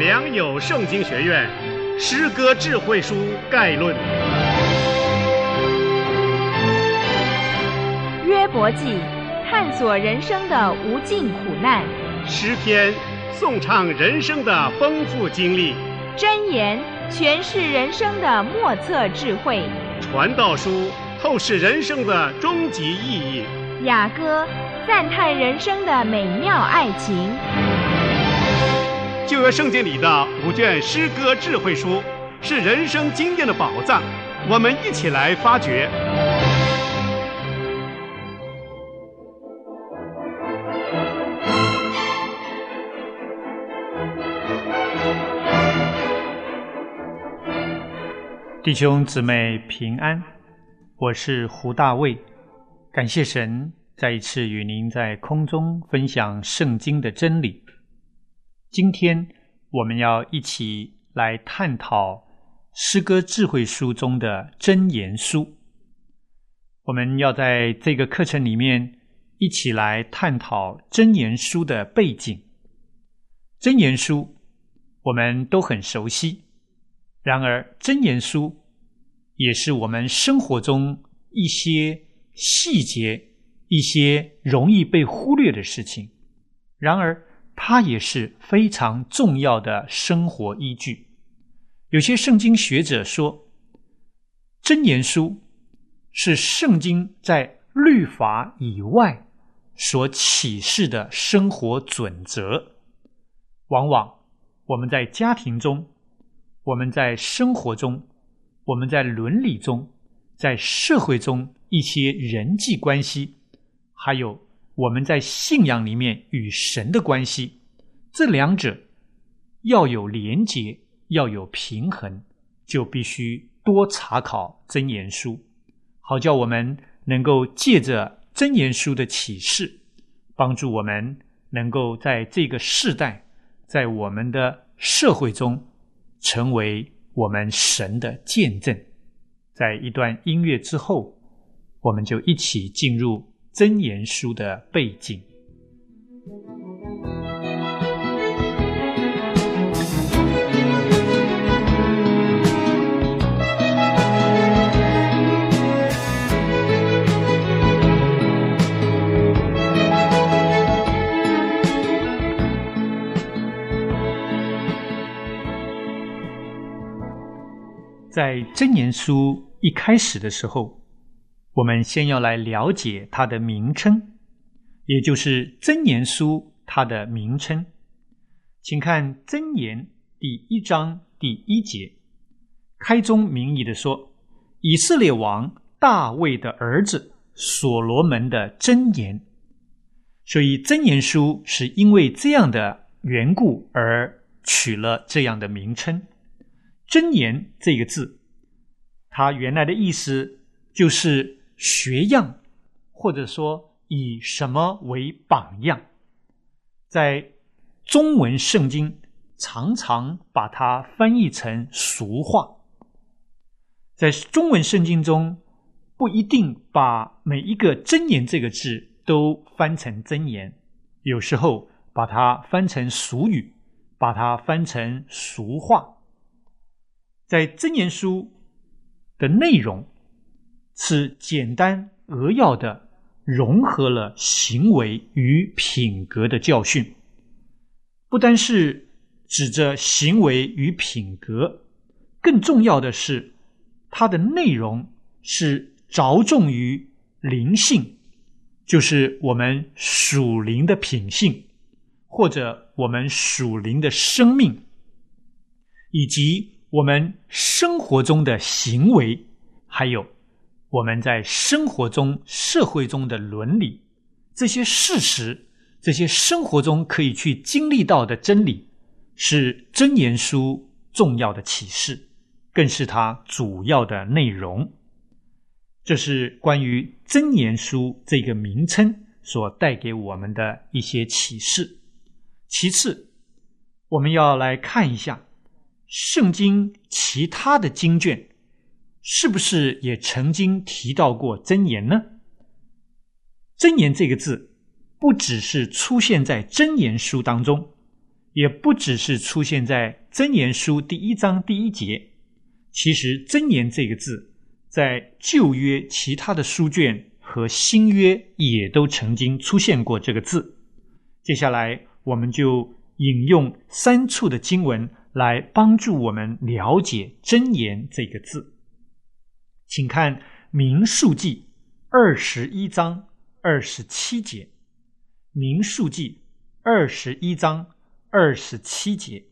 良友圣经学院诗歌智慧书概论。 约伯记，探索人生的无尽苦难； 诗篇，颂唱人生的丰富经历； 箴言，诠释人生的莫测智慧； 传道书，透视人生的终极意义； 雅歌，赞叹人生的美妙爱情。 旧约圣经里的5卷诗歌智慧书是人生经验的宝藏，我们一起来发掘。 弟兄姊妹平安，我是胡大卫，感谢神再一次与您在空中分享圣经的真理。今天我们要一起来探讨诗歌智慧书中的箴言书。我们要在这个课程里面一起来探讨箴言书的背景。箴言书我们都很熟悉，然而箴言书也是我们生活中一些细节，一些容易被忽略的事情，然而它也是非常重要的生活依据。有些圣经学者说，箴言书是圣经在律法以外所启示的生活准则。往往我们在家庭中，我们在生活中，我们在伦理中，在社会中一些人际关系，还有我们在信仰里面与神的关系，这两者要有连结，要有平衡，就必须多查考箴言书，好叫我们能够借着箴言书的启示，帮助我们能够在这个世代，在我们的社会中成为我们神的见证。在一段音乐之后，我们就一起进入箴言书的背景。在箴言书一开始的时候，我们先要来了解它的名称，也就是箴言书它的名称。请看箴言第1章第1节，开宗明义的说，以色列王大卫的儿子所罗门的箴言。所以箴言书是因为这样的缘故而取了这样的名称。箴言这个字，它原来的意思就是学样，或者说以什么为榜样。在中文圣经常常把它翻译成俗话。在中文圣经中不一定把每一个箴言这个字都翻成箴言，有时候把它翻成俗语，把它翻成俗话。在箴言书的内容是简单扼要的融合了行为与品格的教训，不单是指着行为与品格，更重要的是它的内容是着重于灵性，就是我们属灵的品性，或者我们属灵的生命，以及我们生活中的行为，还有我们在生活中社会中的伦理，这些事实，这些生活中可以去经历到的真理，是箴言书重要的启示，更是它主要的内容。这是关于箴言书这个名称所带给我们的一些启示。其次，我们要来看一下圣经其他的经卷是不是也曾经提到过箴言呢？箴言这个字不只是出现在箴言书当中， 也不只是出现在箴言书第1章第1节，其实箴言这个字在旧约其他的书卷和新约也都曾经出现过这个字。接下来我们就引用3处的经文来帮助我们了解箴言这个字。请看民数记21章27节，民数记21章27节，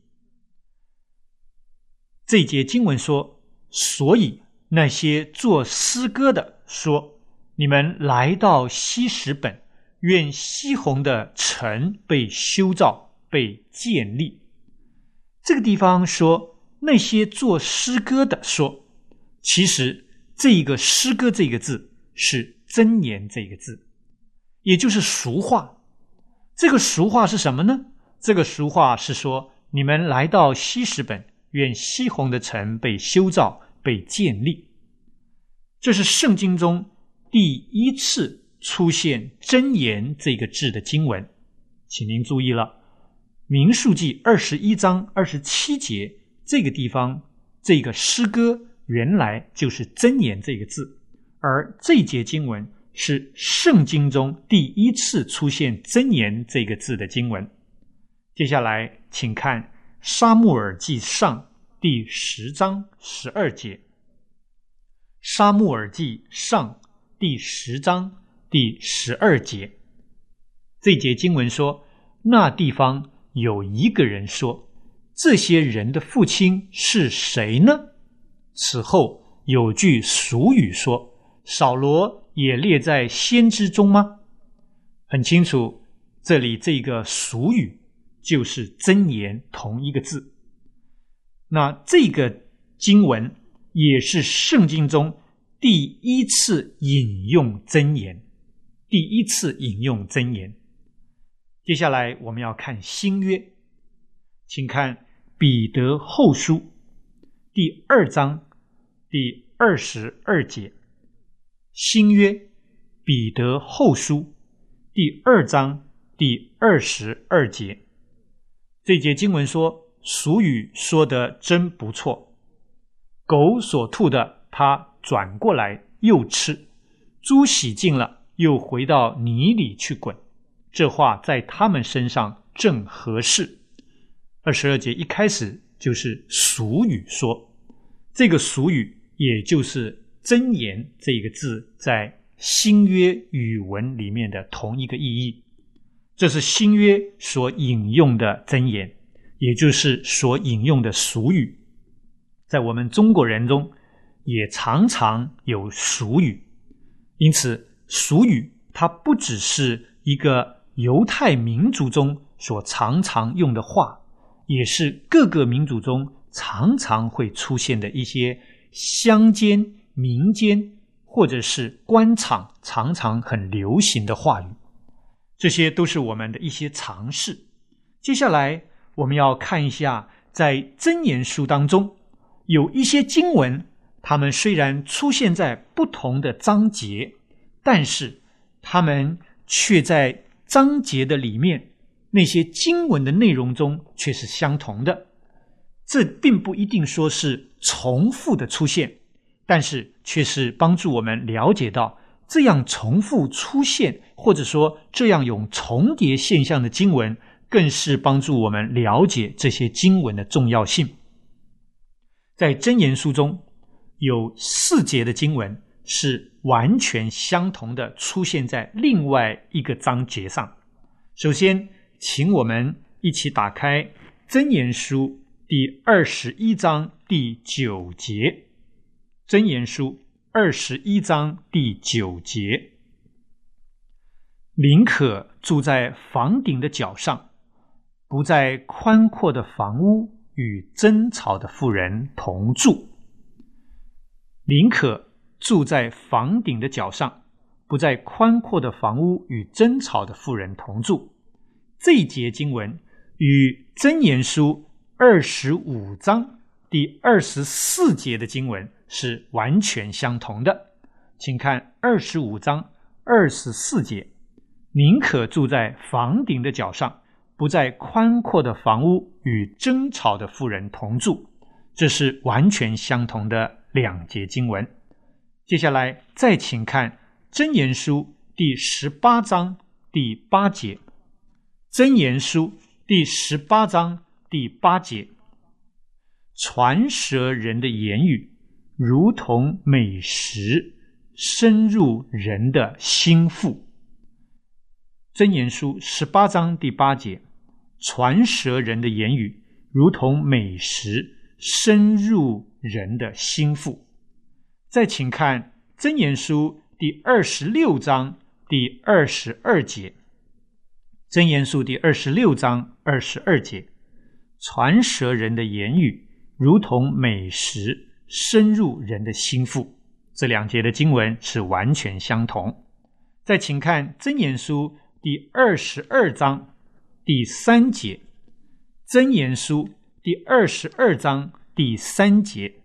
这节经文说，所以那些作诗歌的说，你们来到希实本，愿西宏的城被修造，被建立。这个地方说那些作诗歌的说，其实这个诗歌这个字是箴言这个字，也就是俗话。这个俗话是什么呢？这个俗话是说，你们来到希实本，愿西宏的城被修造，被建立。这是圣经中第1次出现箴言这个字的经文。请您注意了，民数记21章27节这个地方，这个诗歌原来就是箴言这个字，而这节经文是圣经中第1次出现箴言这个字的经文。接下来请看撒母耳记上第10章12节，撒母耳记上第10章第12节，这节经文说，那地方有一个人说，这些人的父亲是谁呢？此后有句俗语说，扫罗也列在先知中吗？很清楚，这里这个俗语就是箴言同一个字。那这个经文也是圣经中第1次引用箴言，第1次引用箴言。接下来我们要看新约，请看彼得后书第2章第22节，新约彼得后书第2章第22节。这节经文说，俗语说得真不错，狗所吐的它转过来又吃，猪洗净了又回到泥里去滚，这话在他们身上正合适。22节一开始就是俗语说，这个俗语也就是箴言这个字在新约语文里面的同一个意义。这是新约所引用的箴言，也就是所引用的俗语。在我们中国人中也常常有俗语，因此俗语它不只是一个犹太民族中所常常用的话，也是各个民族中常常会出现的一些乡间、民间或者是官场常常很流行的话语。这些都是我们的一些常识。接下来我们要看一下，在箴言书当中有一些经文，它们虽然出现在不同的章节，但是它们却在章节的里面那些经文的内容中却是相同的。这并不一定说是重复的出现，但是却是帮助我们了解到，这样重复出现或者说这样有重叠现象的经文，更是帮助我们了解这些经文的重要性。在箴言书中有4节的经文是完全相同的出现在另外一个章节上。首先请我们一起打开箴言书第21章第9节，箴言书21章第9节，宁可住在房顶的角上，不在宽阔的房屋与争吵的妇人同住。宁可住在房顶的角上，不在宽阔的房屋与争吵的妇人同住。这一节经文与箴言书25章第24节的经文是完全相同的。请看25章24节，宁可住在房顶的角上， 不在宽阔的房屋与争吵的妇人同住，这是完全相同的两节经文。接下来再请看箴言书第18章第8节。箴言书第18章第8节，传舌人的言语如同美食，深入人的心腹。箴言书18章第8节，传舌人的言语如同美食，深入人的心腹。再请看箴言书第26章第22节。箴言书第26章22节，传舌人的言语如同美食，深入人的心腹。这两节的经文是完全相同。再请看箴言书第22章第3节。箴言书第22章第3节，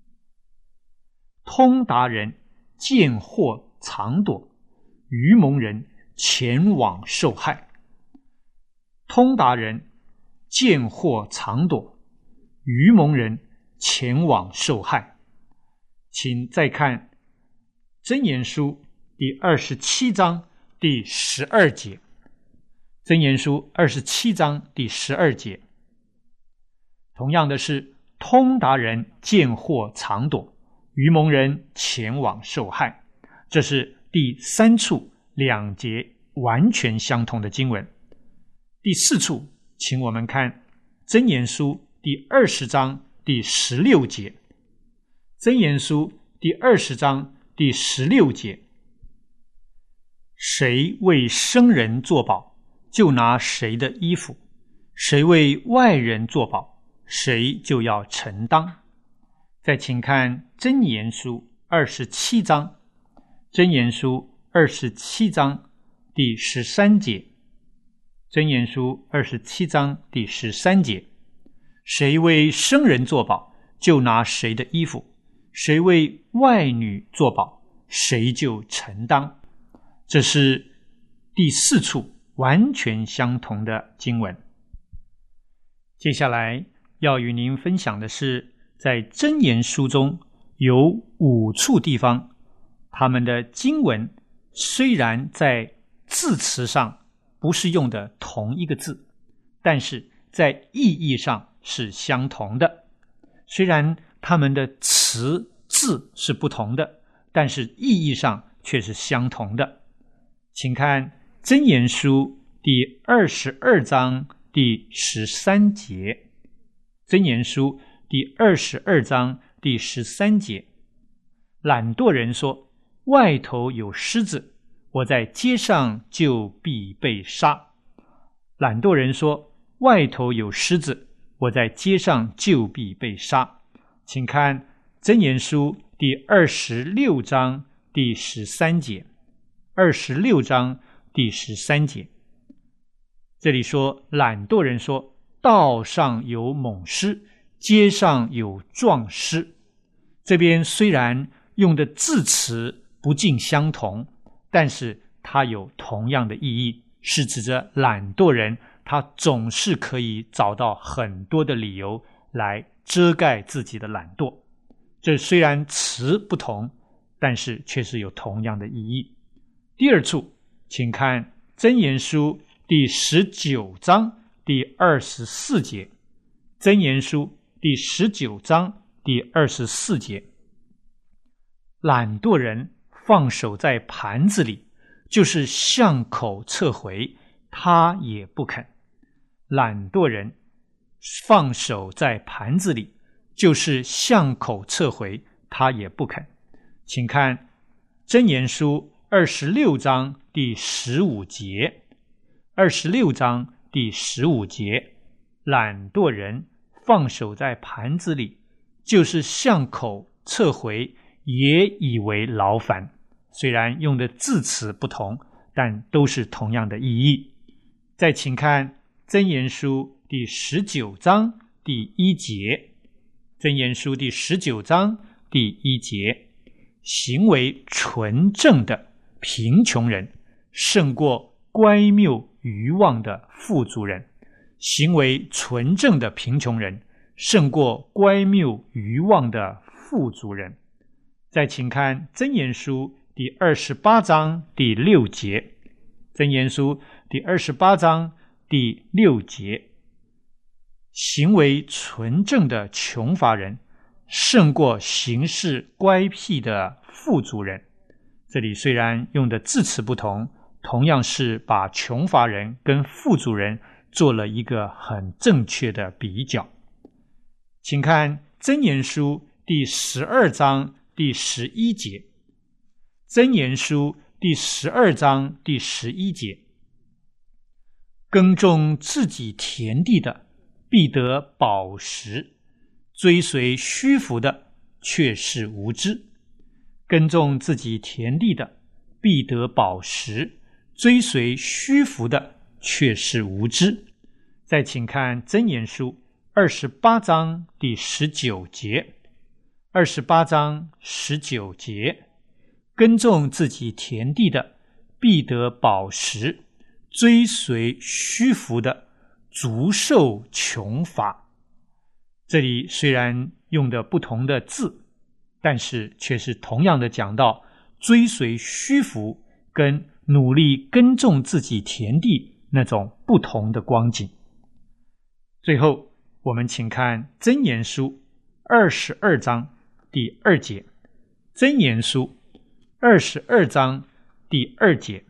通达人见祸藏躲，愚蒙人前往受害。通达人见祸藏躲，愚蒙人前往受害。请再看箴言书第27章第12节。箴言书27章第12节，同样的是，通达人见祸藏躲，愚蒙人前往受害。这是第3处两节完全相同的经文。第4处，请我们看箴言书第20章第16节。箴言书第20章第16节，谁为生人作保，就拿谁的衣服；谁为外人作保，谁就要承当。再请看箴言书27章。箴言书27章第13节。箴言书27章第13节，谁为生人作保，就拿谁的衣服；谁为外女作保，谁就承当。这是第4处完全相同的经文。接下来要与您分享的是，在箴言书中有5处地方，他们的经文虽然在字词上不是用的同一个字，但是在意义上是相同的。虽然他们的词字是不同的，但是意义上却是相同的。请看箴言书第22章第13节。箴言书第22章第13节，懒惰人说，外头有狮子，我在街上就必被杀。懒惰人说，外头有狮子，我在街上就必被杀。请看箴言书第26章第13节。26章第13节，这里说，懒惰人说，道上有猛狮，街上有壮狮。这边虽然用的字词不尽相同，但是它有同样的意义，是指着懒惰人他总是可以找到很多的理由来遮盖自己的懒惰。这虽然词不同，但是却是有同样的意义。第2处，请看箴言书第19章第24节。箴言书第19章第24节，懒惰人放手在盘子里，就是向口撤回，他也不肯。懒惰人放手在盘子里，就是向口撤回，他也不肯。请看箴言书26章第15节。26章第15节，懒惰人放手在盘子里，就是向口撤回，也以为劳烦。虽然用的字词不同，但都是同样的意义。再请看箴言书第19章第1节。箴言书第19章第1节，行为纯正的贫穷人胜过乖谬愚妄的富足人。 行为纯正的贫穷人胜过乖谬愚妄的富足人。再请看箴言书第28章第6节，箴言书第28章第6节，行为纯正的穷乏人胜过行事乖僻的富足人。这里虽然用的字词不同，同样是把穷乏人跟富足人做了一个很正确的比较。请看箴言书第12章第11节，箴言书第12章第11节，耕种自己田地的必得饱食，追随虚浮的却是无知。耕种自己田地的必得饱食，追随虚浮的却是无知。再请看箴言书28章第19节，28章19节，耕种自己田地的必得饱食，追随虚浮的足受穷乏。这里虽然用的不同的字，但是却是同样的讲到追随虚浮跟努力耕种自己田地那种不同的光景。最后我们请看箴言书22章第2节，箴言书22章第2节，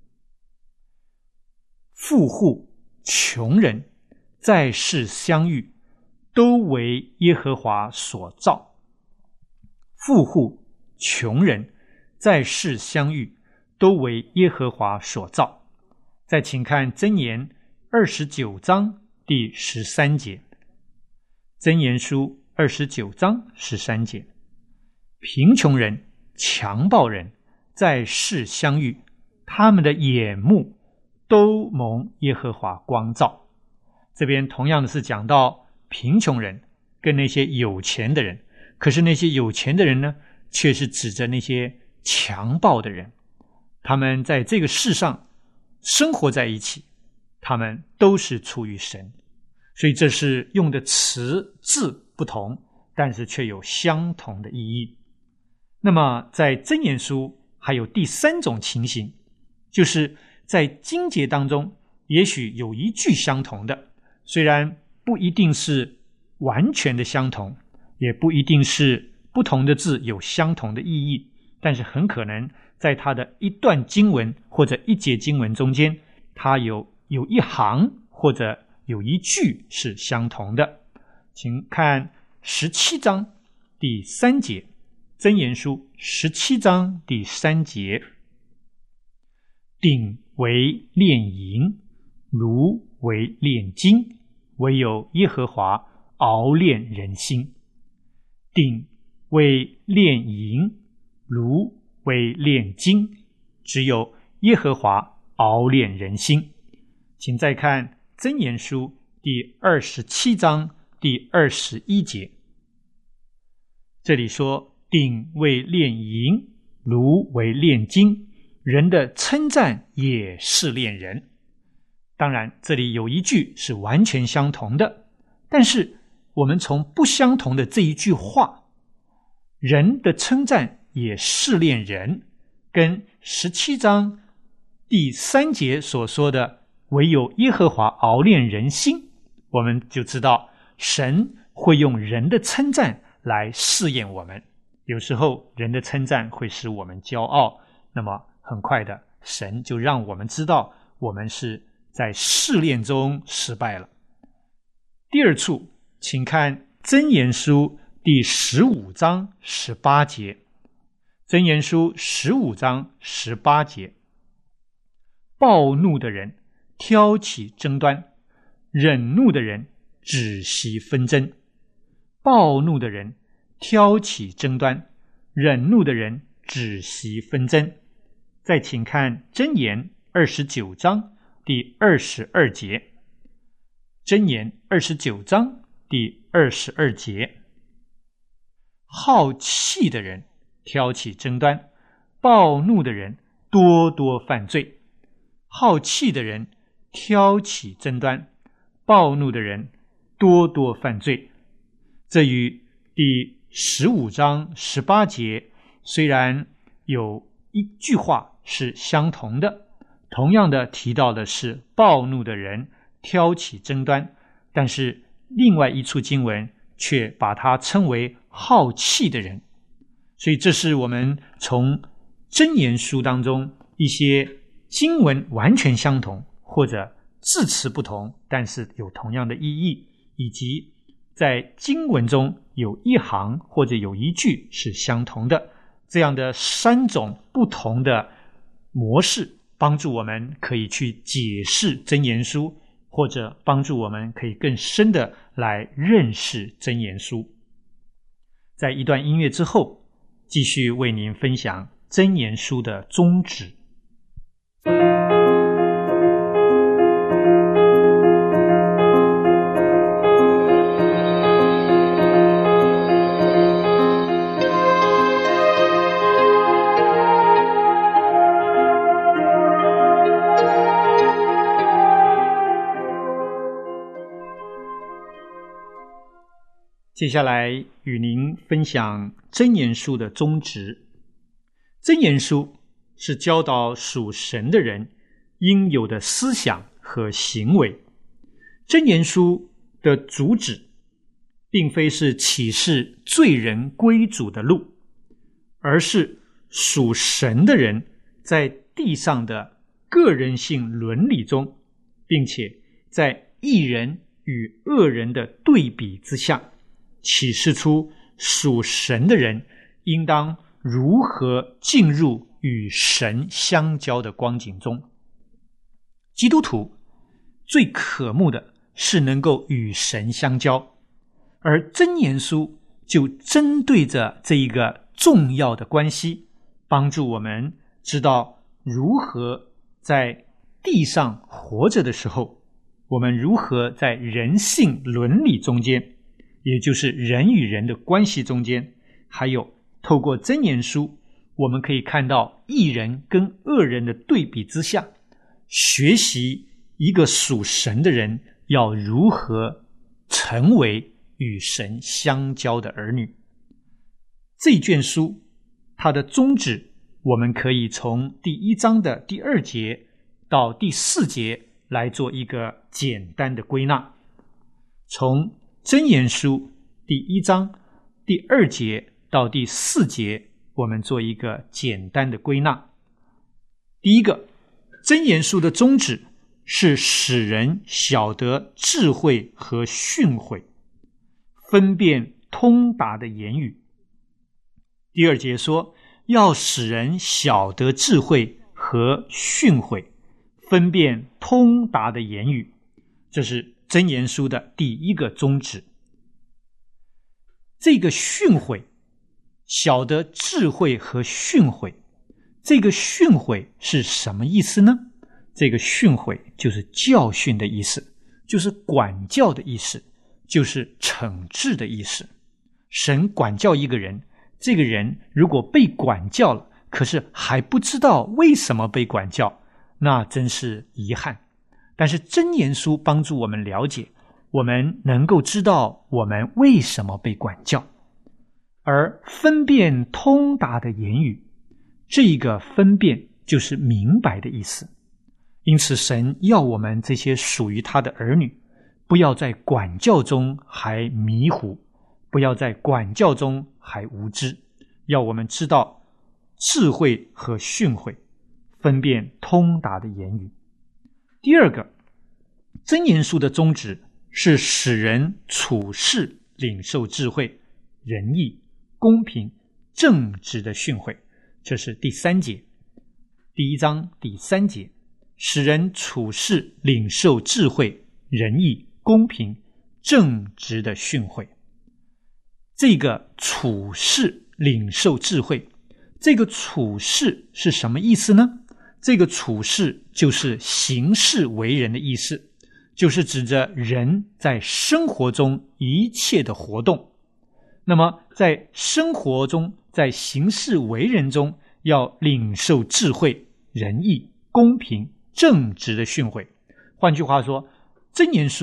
富户穷人在世相遇，都为耶和华所造。富户穷人在世相遇，都为耶和华所造。再请看箴言29章第13节，箴言书29章13节，贫穷人强暴人在世相遇，他们的眼目都蒙耶和华光照。这边同样的是讲到贫穷人跟那些有钱的人，可是那些有钱的人呢，却是指着那些强暴的人。他们在这个世上生活在一起，他们都是出于神。所以这是用的词字不同，但是却有相同的意义。那么在箴言书还有第3种情形，就是在经节当中也许有一句相同的，虽然不一定是完全的相同，也不一定是不同的字有相同的意义，但是很可能在它的一段经文或者一节经文中间，它有一行或者有一句是相同的。请看17章第3节，箴言书17章第3节，鼎为炼银，炉为炼金，唯有耶和华熬炼人心。鼎为炼银，炉为炼金，只有耶和华熬炼人心。请再看箴言书第27章第21节，这里说鼎为炼银，炉为炼金，人的称赞也是炼人。当然这里有一句是完全相同的，但是我们从不相同的这一句话，人的称赞也试炼人，跟17章第3节所说的唯有耶和华熬炼人心，我们就知道神会用人的称赞来试验我们。有时候人的称赞会使我们骄傲，那么很快的神就让我们知道我们是在试炼中失败了。第二处，请看箴言书第15章18节，箴言书15章18节，暴怒的人挑起争端，忍怒的人止息纷争。暴怒的人挑起争端，忍怒的人止息纷争。再请看箴言29章第22节，箴言29章第22节，好气的人挑起争端，暴怒的人多多犯罪。好气的人挑起争端， 暴怒的人多多犯罪。这与第15章18节虽然有一句话是相同的，同样的提到的是暴怒的人挑起争端，但是另外一处经文却把它称为好气的人。所以这是我们从箴言书当中一些经文完全相同或者字词不同，但是有同样的意义，以及在经文中有一行或者有一句是相同的，这样的3种不同的模式，帮助我们可以去解释箴言书，或者帮助我们可以更深的来认识箴言书。在一段音乐之后，继续为您分享箴言书的宗旨。接下来与您分享箴言书的宗旨。箴言书是教导属神的人应有的思想和行为。箴言书的主旨并非是启示罪人归主的路，而是属神的人在地上的个人性伦理中，并且在义人与恶人的对比之下，启示出属神的人应当如何进入与神相交的光景中。基督徒最渴慕的是能够与神相交，而箴言书就针对着这一个重要的关系，帮助我们知道如何在地上活着的时候，我们如何在人性伦理中间，也就是人与人的关系中间，还有透过箴言书，我们可以看到义人跟恶人的对比之下，学习一个属神的人要如何成为与神相交的儿女。这卷书它的宗旨，我们可以从第1章的第2节到第4节来做一个简单的归纳。从箴言书第1章第2节到第4节，我们做一个简单的归纳。第一个，箴言书的宗旨是使人晓得智慧和训诲，分辨通达的言语。第2节说，要使人晓得智慧和训诲，分辨通达的言语。这是箴言书的第一个宗旨。这个训诲，晓得智慧和训诲，这个训诲是什么意思呢？这个训诲就是教训的意思，就是管教的意思，就是惩治的意思。神管教一个人，这个人如果被管教了，可是还不知道为什么被管教，那真是遗憾。但是箴言书帮助我们了解，我们能够知道我们为什么被管教，而分辨通达的言语，这一个分辨就是明白的意思。因此神要我们这些属于他的儿女，不要在管教中还迷糊，不要在管教中还无知，要我们知道智慧和训诲，分辨通达的言语。第二个，箴言书的宗旨是使人处事领受智慧、仁义、公平、正直的训诲。这是第3节，第1章第3节，使人处事领受智慧、仁义、公平、正直的训诲。这个处事领受智慧，这个处事是什么意思呢？这个处事就是行事为人的意思，就是指着人在生活中一切的活动。那么在生活中，在行事为人中，要领受智慧、仁义、公平、正直的训诲。换句话说，箴言书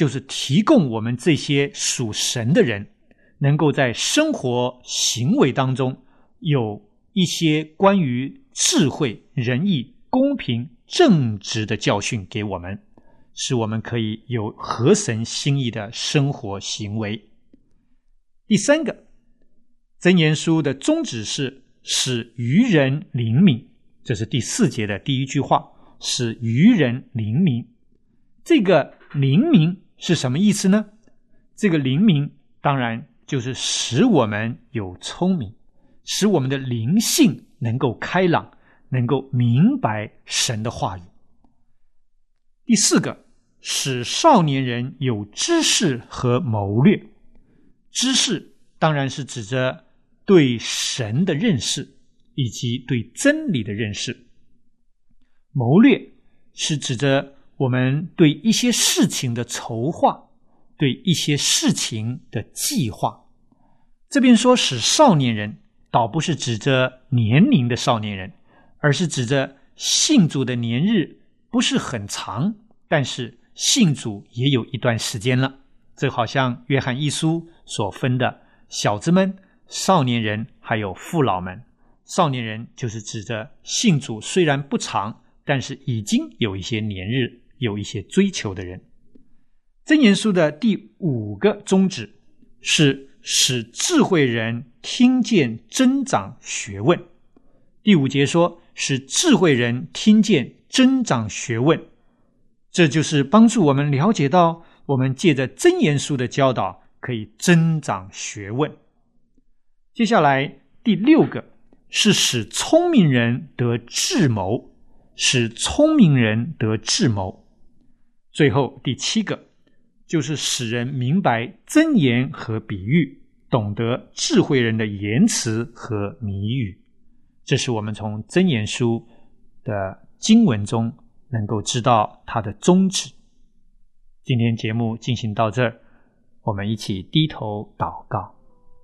就是提供我们这些属神的人能够在生活行为当中有一些关于智慧、仁义、公平、正直的教训给我们，使我们可以有合神心意的生活行为。第三个，箴言书的宗旨是使愚人灵敏，这是第4节的第一句话，使愚人灵敏。这个灵敏是什么意思呢？这个灵敏当然就是使我们有聪明，使我们的灵性能够开朗，能够明白神的话语。第4个，使少年人有知识和谋略。知识当然是指着对神的认识以及对真理的认识，谋略是指着我们对一些事情的筹划，对一些事情的计划。这边说使少年人，倒不是指着年龄的少年人，而是指着信主的年日不是很长，但是信主也有一段时间了。这好像约翰一书所分的小子们、少年人还有父老们。少年人就是指着信主虽然不长，但是已经有一些年日，有一些追求的人。箴言书的第5个宗旨是使智慧人听见增长学问。第5节说使智慧人听见增长学问，这就是帮助我们了解到我们借着箴言书的教导可以增长学问。接下来第6个是使聪明人得智谋，使聪明人得智谋。最后第7个就是使人明白箴言和比喻，懂得智慧人的言辞和谜语。这是我们从箴言书的经文中能够知道它的宗旨。今天节目进行到这儿，我们一起低头祷告。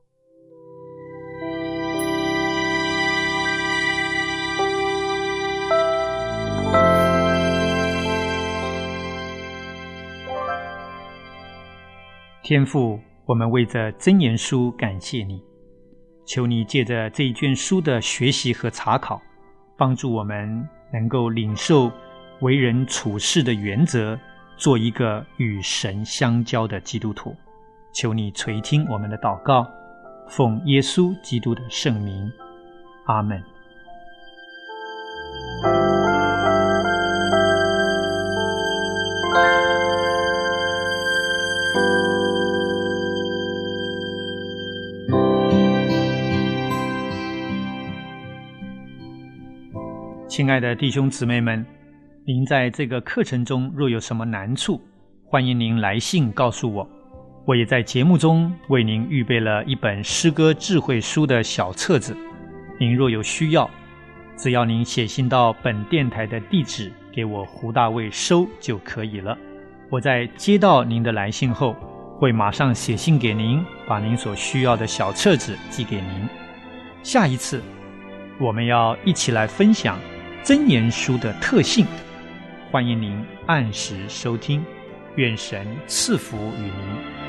天父，我们为着箴言书感谢你，求你借着这一卷书的学习和查考，帮助我们能够领受为人处事的原则，做一个与神相交的基督徒。求你垂听我们的祷告，奉耶稣基督的圣名，阿们。亲爱的弟兄姊妹们，您在这个课程中若有什么难处，欢迎您来信告诉我。我也在节目中为您预备了一本诗歌智慧书的小册子，您若有需要，只要您写信到本电台的地址给我胡大卫收就可以了。我在接到您的来信后，会马上写信给您，把您所需要的小册子寄给您。下一次我们要一起来分享箴言书的特性，欢迎您按时收听，愿神赐福与您。